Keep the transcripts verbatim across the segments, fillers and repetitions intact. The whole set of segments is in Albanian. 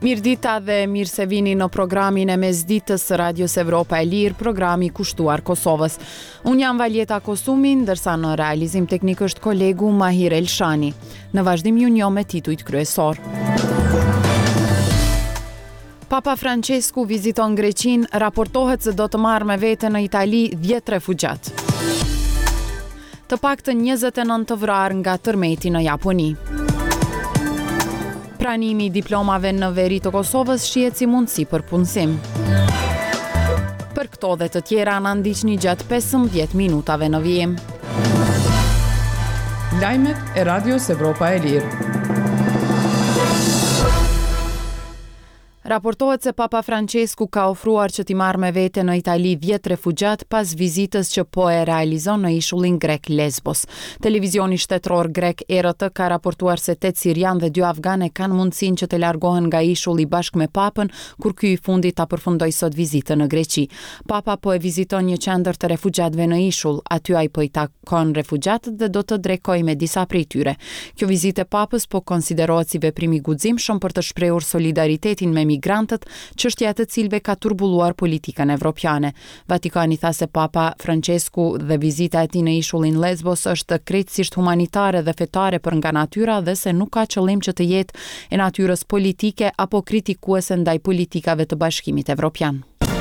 Mirdita dhe mirë se vini në programin e mesditës së Radios Evropa e Lirë, programi kushtuar Kosovës. Unë jam Valjeta Kosumi, ndërsa në realizim teknik është kolegu Mahir Elshani. Në vazhdim ju njoh me titujt kryesor. Papa Francesku viziton Greqinë, raportohet se do të marrë me vete në Itali dhjetë refugjat. Të paktën njëzet e nëntë të vrarë nga tërmeti në Japoni. Pranimi i diplomave në veri të Kosovës shihet si mundësi për punësim. Për këto dhe të tjera na ndiqni gjatë pesëmbëdhjetë minutave në vijim. Lajmet e Radios Evropa e Lirë. Raportohet se Papa Francesku ka ofruar që t'i marrë me vete në Itali dhjetë refugjat pas vizitës që po e realizon në ishullin grek Lesbos. Televizioni shtetëror grek E R T ka raportuar se tetë sirian dhe dy afgane kanë mundësinë që të largohen nga ishulli bashkë me Papën, kur ky i fundit ta përfundoi sot vizitën në Greqi. Papa po e viziton një qendër të refugjatëve në ishull, aty ai po i takon refugjatët dhe do të drekojë me disa prej tyre. Kjo vizitë e Papës po konsiderohet si veprim i guximshëm për të shprehur solidaritetin me migrantët, çështja e të cilëve ka turbulluar politikën evropiane. Vatikani tha se Papa Francesku dhe vizita e tij në ishullin Lesbos është krejtësisht humanitare dhe fetare për nga natyra dhe se nuk ka qëllim që të jetë e natyrës politike apo kritikuese ndaj politikave të Bashkimit Evropian.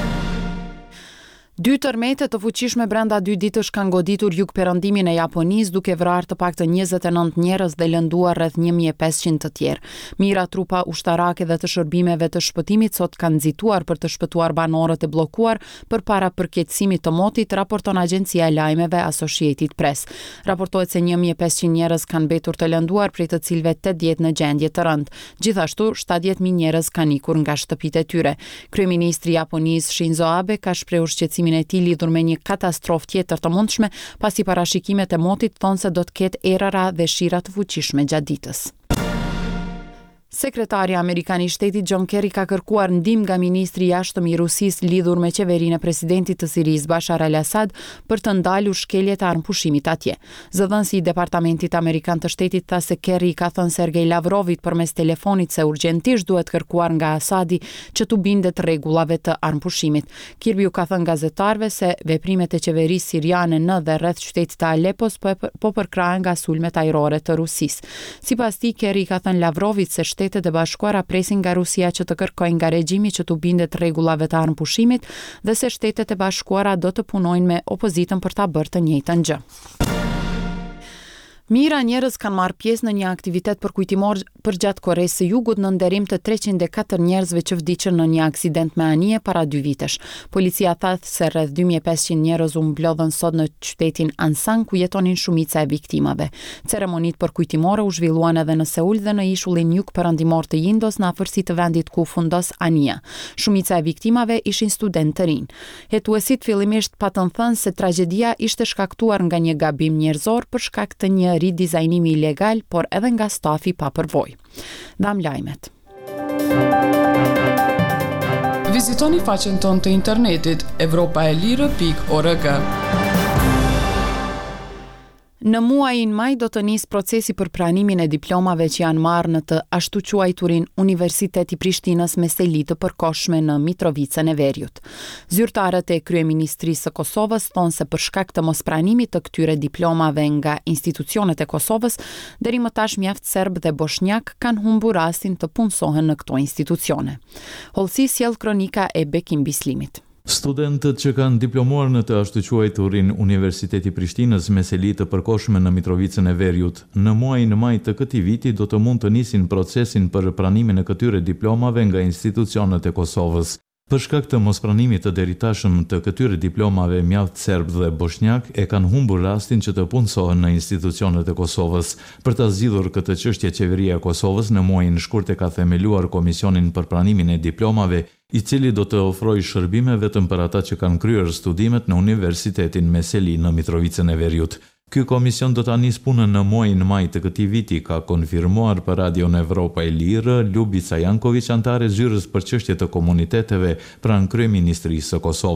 Dy tërmete të fuqishme brenda dy ditësh kanë goditur jugperëndimin e Japonisë, duke vrarë të paktën njëzet e nëntë njerëz dhe lënduar rreth një mijë e pesëqind të tjerë. Mira trupa ushtarake dhe të shërbimeve të shpëtimit sot kanë nxituar për të shpëtuar banorët e bllokuar përpara përkeqësimit të motit, raporton agjencia e lajmeve Associated Press. Raportohet se një mijë e pesëqind njerëz kanë mbetur të lënduar, prej të cilëve tetëdhjetë në gjendje të rëndë. Gjithashtu, shtatëdhjetë mijë njerëz kanë ikur nga shtëpitë e tyre. Kryeministri i Japonisë Shinzo Abe ka shprehur shqetësimin e tij lidhur me një katastrofë tjetër të mundshme, pasi parashikimet e motit thonë se do të ketë erëra dhe shira të fuqishme gjatë ditës. Sekretari Amerikan i Shtetit John Kerry ka kërkuar ndihmë nga ministri i jashtëm i Rusisë lidhur me qeverinë e presidentit të Sirisë Bashar al-Assad për të ndalur shkeljet e armpushimit atje. Zëdhënësi i Departamentit Amerikan të Shtetit tha se Kerry ka thënë Sergej Lavrovit përmes telefonit se urgjentisht duhet kërkuar nga Asadi që t'u bindet rregullave të armpushimit. Kirby u ka thënë gazetarëve se veprimet e qeverisë siriane në dhe rreth qytetit të Alepos po, po përkrahen nga sulmet ajrore të Rusisë. Sipas tij, Kerry ka thënë Lavrovit se Shtetet e Bashkuara presin nga Rusia që të kërkojnë nga regjimi që t'u bindet rregullave të armpushimit dhe se Shtetet e Bashkuara do të punojnë me opozitën për ta bërë të njëjtën gjë. Mira njerëz kanë marrë pjesë në një aktivitet përkujtimor përgjatë Koresë së Jugut në nderim të treqind e katër njerëzve që vdiqën në një aksident me anije para dy vitesh. Policia tha se rreth dy mijë e pesëqind njerëz u mblodhën sot në qytetin Ansan ku jetonin shumica e viktimave. Ceremonitë përkujtimore u zhvilluan edhe në Seul dhe në ishullin jugperëndimor të Indos në afërsi të vendit ku fundos anija. Shumica e viktimave ishin studentë të rinj. Hetuesit fillimisht patën thënë se tragjedia ishte shkaktuar nga një gabim njerëzor për shkak të një ridizajnimi ilegal, por edhe nga stafi pa përvojë. Dam lajmet. Vizitoni faqen tonë të internetit evropaelire pikë org. Në muajin maj do të nisë procesi për pranimin e diplomave që janë marrë në të ashtu quajturin Universitet i Prishtinës me seli të përkohshme në Mitrovicën e Veriut. Zyrtarët e Kryeministrisë së Kosovës thonë se për shkak të mospranimit të këtyre diplomave nga institucionet e Kosovës, deri më tash mjaft serb dhe boshnjak kanë humbur rastin të punësohen në këto institucione. Hollësi sjell kronika e Bekim Bislimit. Studentët që kanë diplomuar në të ashtu quajturin Universiteti Prishtinës me seli të përkohshme në Mitrovicën e Veriut, në muajin maj të këtij viti do të mund të nisin procesin për pranimin e këtyre diplomave nga institucionet e Kosovës. Për shkak të mospranimit të deritashëm të këtyre diplomave, mjaft serb dhe boshnjak e kanë humbur rastin që të punësohen në institucionet e Kosovës. Për ta zgjidhur këtë çështje, qeveria e Kosovës në muajin shkurt e ka themeluar Komisionin për pranimin e diplomave, i cili do të ofrojë shërbime vetëm për ata që kanë kryer studimet në Universitetin me seli në Mitrovicën e Veriut. Ky komision do ta nisë punën në muajin maj të këtij viti, ka konfirmuar për Radion Evropa e Lirë Ljubica Janković, antare zyrës për çështje të komuniteteve pranë Kryeministrisë së Kosovës.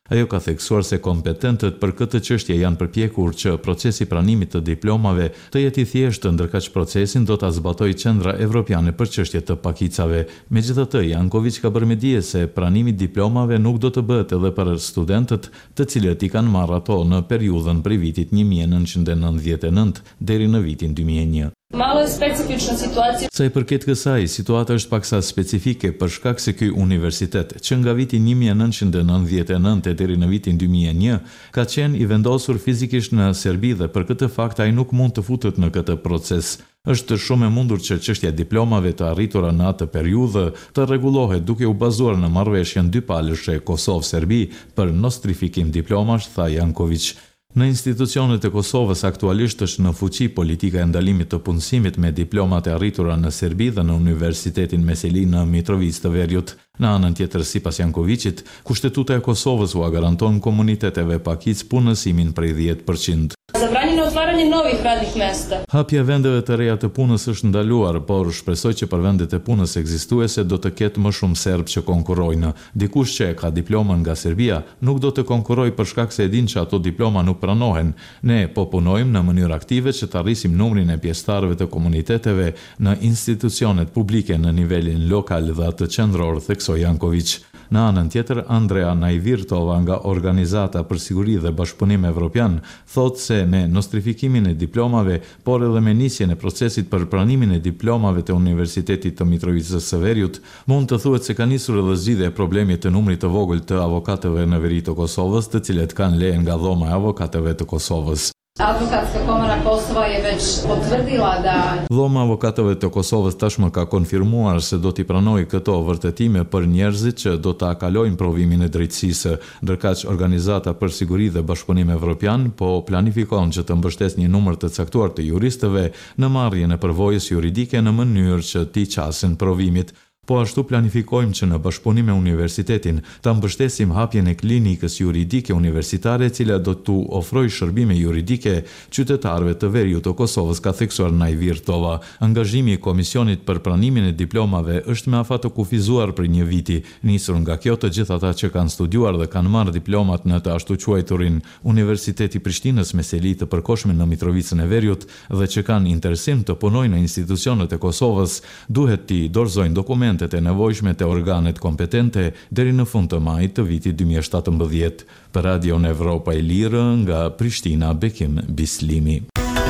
Ajo ka theksuar se kompetentët për këtë çështje janë përpjekur që procesi pranimit të diplomave të jetë i thjeshtë, ndërkaq procesin do ta zbatojë Qendra Evropiane për çështje të pakicave. Megjithatë, Janković ka bërë me dije se pranimi i diplomave nuk do të bëhet edhe për studentët të cilët i kanë marrë ato në periudhën prej vitit një mijë e nëntëqind e nëntëdhjetë e nëntë deri në vitin dy mijë e një. Malo je specifična situacija. Sa i përket kësaj, situata është paksa specifike për shkak se ky universitet, që nga viti një mijë e nëntëqind e nëntëdhjetë e nëntë deri në vitin dy mijë e një, ka qenë i vendosur fizikisht në Serbi dhe për këtë fakt ai nuk mund të futet në këtë proces. Është shumë e mundur që çështja e diplomave të arritura në atë periudhë të rregullohet duke u bazuar në marrëveshjen dypalëshe Kosovë-Serbi për nostrifikim diplomash, tha Janković. Në institucionet e Kosovës aktualisht është në fuqi politika e ndalimit të punësimit me diplomat e arritura në Serbi dhe në Universitetin Meseli në Mitrovicë të Veriut. Në anën tjetër, sipas Jankovićit, Kushtetuta e Kosovës u garanton komuniteteve pakic punësimin prej dhjetë përqind. Zabranjeno otvaranje novih radnih mesta. Hapja e vendeve të reja të punës është ndaluar, por shpresoj që për vendet e punës ekzistuese do të ketë më shumë serb që konkurrojnë. Dikush që e ka diplomën nga Serbia nuk do të konkurrojë për shkak se e din që ato diploma nuk pranohen. Ne po punojmë në mënyrë aktive që të arrisim numrin e pjesëtarëve të komuniteteve në institucionet publike në nivelin lokal dhe atë qendror, theksoi Janković. Në anën tjetër, Andrea Najvirtova nga Organizata për Siguri dhe Bashkëpunim Evropian thotë se me nostrifikimin e diplomave, por edhe me nisjen e procesit për pranimin e diplomave të Universitetit të Mitrovicës së Veriut, mund të thuhet se ka nisur edhe zgjidhja e problemit të numrit të vogël të avokatëve në veri të Kosovës, të cilët kanë leje nga Dhoma e Avokatëve të Kosovës. Advokatska komora Kosova je već potvrdila da Dhoma e Avokatëve të Kosovës tashmë ka konfirmuar se do t'i pranojë këto vërtetime për njerëzit që do ta kalojnë provimin e drejtësisë, ndërkaq Organizata për Siguri dhe Bashkëpunim Evropian po planifikon që të mbështesë një numër të caktuar të juristëve në marrjen e përvojës juridike në mënyrë që t'i qasin provimit. Po ashtu planifikojmë që në bashkëpunim me universitetin ta mbështesim hapjen e klinikës juridike universitare, e cila do t'u ofrojë shërbime juridike qytetarëve të Veriut të Kosovës, ka theksuar Najvirtova. Angazhimi i Komisionit për pranimin e diplomave është me afat të kufizuar për një viti, nisur nga kjo të gjithë ata që kanë studiuar dhe kanë marrë diplomat në të ashtu quajturin Universiteti Prishtinës Meseli të përkohshme në Mitrovicën e Veriut dhe që kanë interesim të punojnë në institucionet e Kosovës, duhet t'i dorëzojnë dokumente e nevojshme të organet kompetente deri në fund të majit të vitit dy mijë e shtatëmbëdhjetë. Për Radion Evropa e Lirë, nga Prishtina, Bekim Bislimi.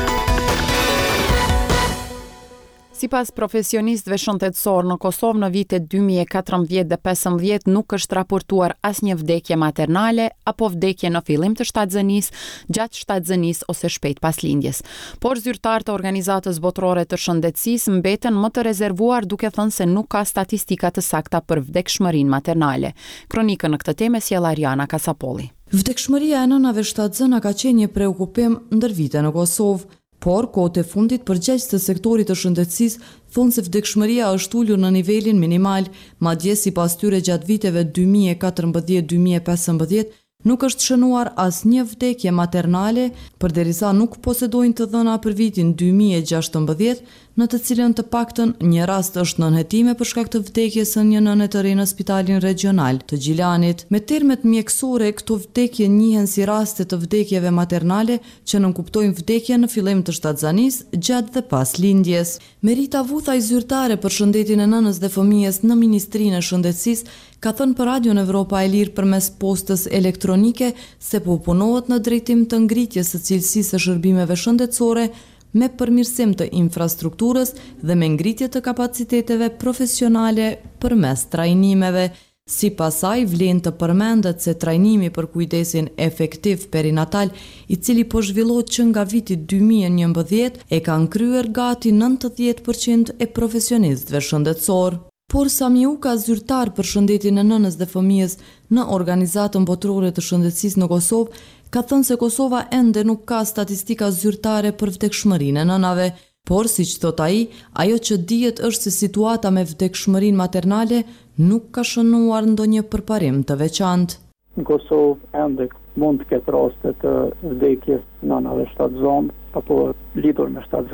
Sipas profesionistëve shëndetësor në Kosovë në vitet dy mijë e katërmbëdhjetë dhe pesëmbëdhjetë nuk është raportuar asnjë vdekje maternale apo vdekje në fillim të shtatzënisë, gjatë shtatzënisë ose shpejt pas lindjes. Por zyrtarët e Organizatës Botërore të Shëndetësisë mbeten më të rezervuar, duke thënë se nuk ka statistika të sakta për vdekshmërinë maternale. Kronikën në këtë temë sjell Ariana Kasapolli. Vdekshmëria e nënave shtatzëna ka qenë një preokupim ndër vite në Kosovë. Por, kohët e fundit, përgjegjës të sektorit të shëndetësisë thonë se vdekshmëria është ulur në nivelin minimal, madje sipas tyre gjatë viteve dy mijë e katërmbëdhjetë dy mijë e pesëmbëdhjetë nuk është shënuar asnjë vdekje maternale, përderisa nuk posedojnë të dhëna për vitin dy mijë e gjashtëmbëdhjetë, në të cilën të paktën një rast është nënhetime për shkak të vdekjes së një nëne të re në Spitalin Regional të Gjilanit. Me termet mjekësore, këto vdekje njihen si raste të vdekjeve maternale që nënkuptojnë vdekje në fillim të shtatzanisë, gjatë dhe pas lindjes. Merita Vutha, zyrtare për shëndetin e nënës dhe fëmijës në Ministrinë e Shëndetësisë, ka thënë për Radion Evropa e Lirë përmes postës elektronike se po punohet në drejtim të ngritjes së cilësisë së shërbimeve shëndetësore me përmirësim të infrastrukturës dhe me ngritje të kapaciteteve profesionale përmes trajnimeve. Sipas saj, vlen të përmendet se trajnimi për kujdesin efektiv perinatal, i cili po zhvillohet që nga viti dy mijë e njëmbëdhjetë, e kanë kryer gati nëntëdhjetë përqind e profesionistëve shëndetësor. Por Samiuka, zyrtar për shëndetin e nënës dhe fëmijës në Organizatën Botërore të Shëndetësisë në Kosovë, ka thënë se Kosova ende nuk ka statistika zyrtare për vdekshmërinë e nënave, por siç thot ai, ajo që dihet është se situata me vdekshmërinë maternale nuk ka shënuar ndonjë përparim të veçantë. Në Kosovë ende mund të ketë raste të vdekjes nënave shtatzon apo lidhur me shtatzani,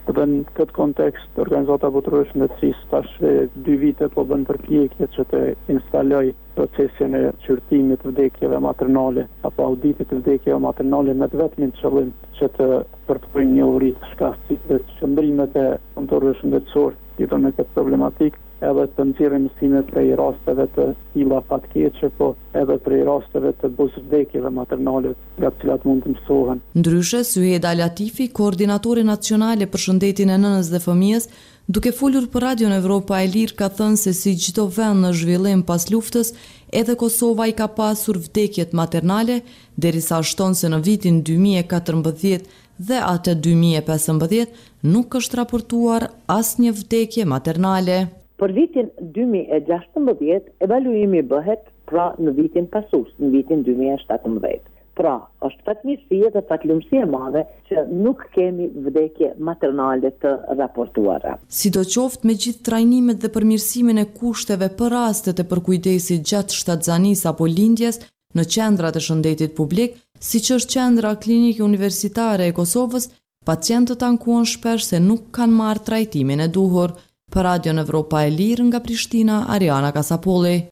Dhe në këtë kontekst, Organizata Botërore e Shëndetësisë tash dy vite po bën përpjekje që të instaloj procesin e qyrtimit të vdekjeve maternale apo auditit të vdekjeve maternale me të vetmin qëllim që të përpojnë një uri të shkastësit dhe qëndrimet e punëtorëve shëndetësor lidhur me këtë problematik, edhe të nxjerrin mësime prej rasteve të tilla fatkeqe, po edhe prej rasteve të buzëvdekjeve maternale nga të cilat mund të mësohen. Ndryshe, Syeda Latifi, koordinatore nacionale për shëndetin e nënës dhe fëmijës, duke folur për Radion Evropa e Lirë, ka thënë se si çdo vend në zhvillim pas luftës, edhe Kosova i ka pasur vdekjet maternale, derisa shton se në vitin dy mijë e katërmbëdhjetë dhe atë dy mijë e pesëmbëdhjetë nuk është raportuar asnjë vdekje maternale. Për vitin dy mijë e gjashtëmbëdhjetë, evaluimi bëhet pra në vitin pasus, në vitin dy mijë e shtatëmbëdhjetë. Pra, është fatmirësia dhe fatlumësi e madhe që nuk kemi vdekje maternale të raportuara. Sidoqoftë me gjithë trajnimet dhe përmirësimin e kushteve për rastet e përkujdesit gjatë shtatzanisë apo lindjes në qendrat e shëndetit publik, siç është qendra klinike universitare e Kosovës, pacientët ankuan shpesh se nuk kanë marrë trajtimin e duhur. Për Radion Evropa e Lirë nga Prishtina, Ariana Kasapolli.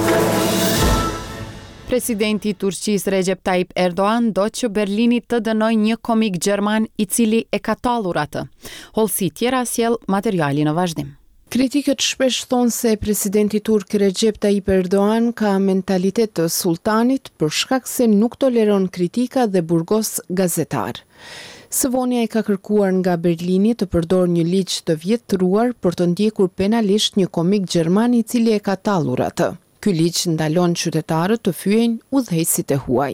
Presidenti i Turqisë Recep Tayyip Erdogan do që Berlini të dënojë një komik gjerman i cili e ka tallur atë. Hollësi tjera sjell materiali në vazhdim. Kritikët shpesh thonë se presidenti turk Recep Tayyip Erdogan ka mentalitet të sultanit për shkak se nuk toleron kritika dhe burgos gazetar. Së vonja i ka kërkuar nga Berlini të përdor një ligj të vjetruar për të ndjekur penalisht një komik gjerman i cili e ka tallur atë. Ky ligj ndalon qytetarët të fyejnë udhëheqësit e huaj.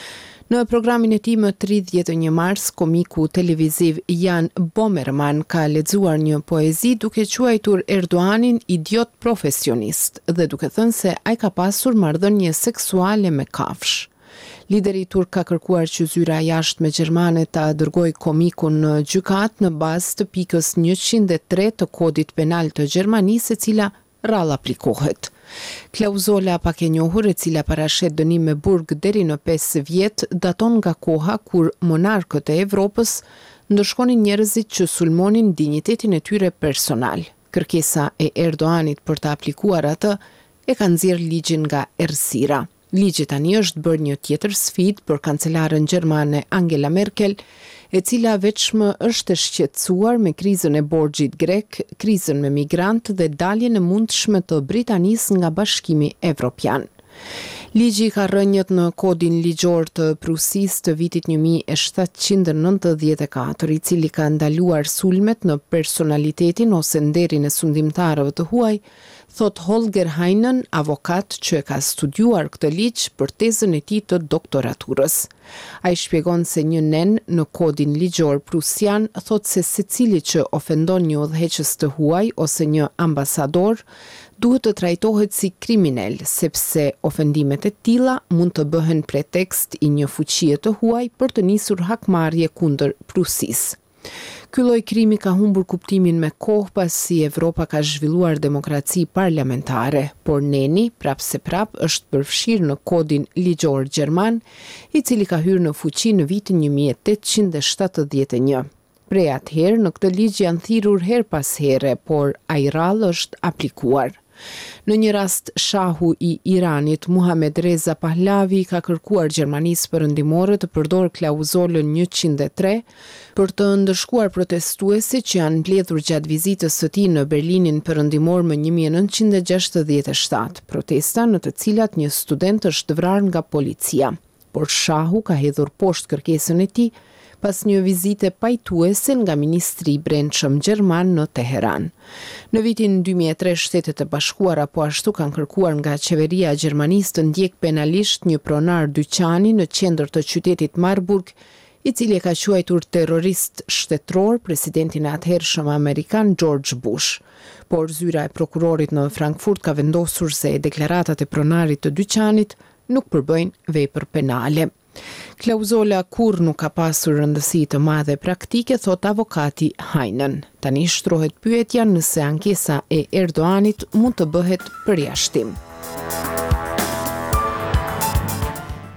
Në programin e tij më tridhjetë e një mars, komiku televiziv Jan Bomerman ka lexuar një poezi duke quajtur Erdoganin idiot profesionist dhe duke thënë se ai ka pasur marrëdhënie seksuale me kafsh. Lideri turk ka kërkuar që zyra jashtme gjermane ta dërgojë komikun në gjykat në bazë të pikës njëqind e tre të kodit penal të Gjermanisë, e cila rrallë aplikohet. Klauzola pak e njohur, e cila parashet dënim me burg deri në pesë vjet, daton nga koha kur monarkët e Evropës ndëshkonin njerëzit që sulmonin dinjitetin e tyre personal. Kërkesa e Erdoganit për të aplikuar atë e ka nxjerrë ligjin nga errësira. Ligji tani është bërë një tjetër sfidë për kancelaren gjermane Angela Merkel, e cila veçmë është e shqetësuar me krizën e borxhit grek, krizën me migrantë dhe daljen e mundshme të Britanisë nga Bashkimi Evropian. Ligji ka rënjët në kodin ligjor të Prusisë të vitit një mijë e shtatëqind e nëntëdhjetë e katër, i cili ka ndaluar sulmet në personalitetin ose nderin e sundimtarëve të huaj, thot Holger Heinen, avokat që e ka studiuar këtë ligj për tezën e tij të doktoraturës. Ai shpjegon se një nen në kodin ligjor prusian thot se secili që ofendon një udhëheqës të huaj ose një ambasador duhet të trajtohet si kriminal, sepse ofendimet e tilla mund të bëhen pretekst i një fuqie të huaj për të nisur hakmarrje kundër Prusisë. Ky lloj krimi ka humbur kuptimin me kohë pasi Evropa ka zhvilluar demokraci parlamentare, por neni, prap se prap, është përfshirë në kodin ligjor gjerman, i cili ka hyrë në fuqi në vitin një mijë e tetëqind e shtatëdhjetë e një. Prej atëherë, në këtë ligj janë thirrur her pas here, por ai rrallë është aplikuar. Në një rast, shahu i Iranit, Muhammad Reza Pahlavi, ka kërkuar Gjermanisë perëndimore të përdorë klauzolën njëqind e tre për të ndëshkuar protestuesit që janë mbledhur gjatë vizitës së tij në Berlinin perëndimor më një mijë e nëntëqind e gjashtëdhjetë e shtatë, protesta në të cilat një student është vrarë nga policia. Por shahu ka hedhur poshtë kërkesën e tij pas një vizite pajtuese nga Ministri i Brendshëm Gjerman në Teheran. Në vitin dy mijë e tre, Shtetet e Bashkuara po ashtu kanë kërkuar nga qeveria e Gjermanisë të ndjek penalisht një pronar dyqani në qendër të qytetit Marburg, i cili e ka quajtur terrorist shtetëror presidentin e atëhershëm amerikan George Bush. Por zyra e prokurorit në Frankfurt ka vendosur se deklaratat e pronarit të dyqanit nuk përbëjnë vepër penale. Klauzola kur nuk ka pasur rëndësi të madhe praktike, thot avokati Heinen. Tani shtrohet pyetja nëse ankesa e Erdoganit mund të bëhet përjashtim.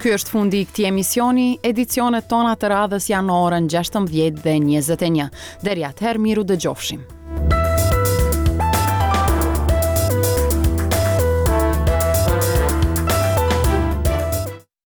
Ky është fundi i këtij emisioni. Edicionet tona të radhës janë në orën gjashtëmbëdhjetë dhe njëzet e një. Deri atëherë miru dëgjofshim.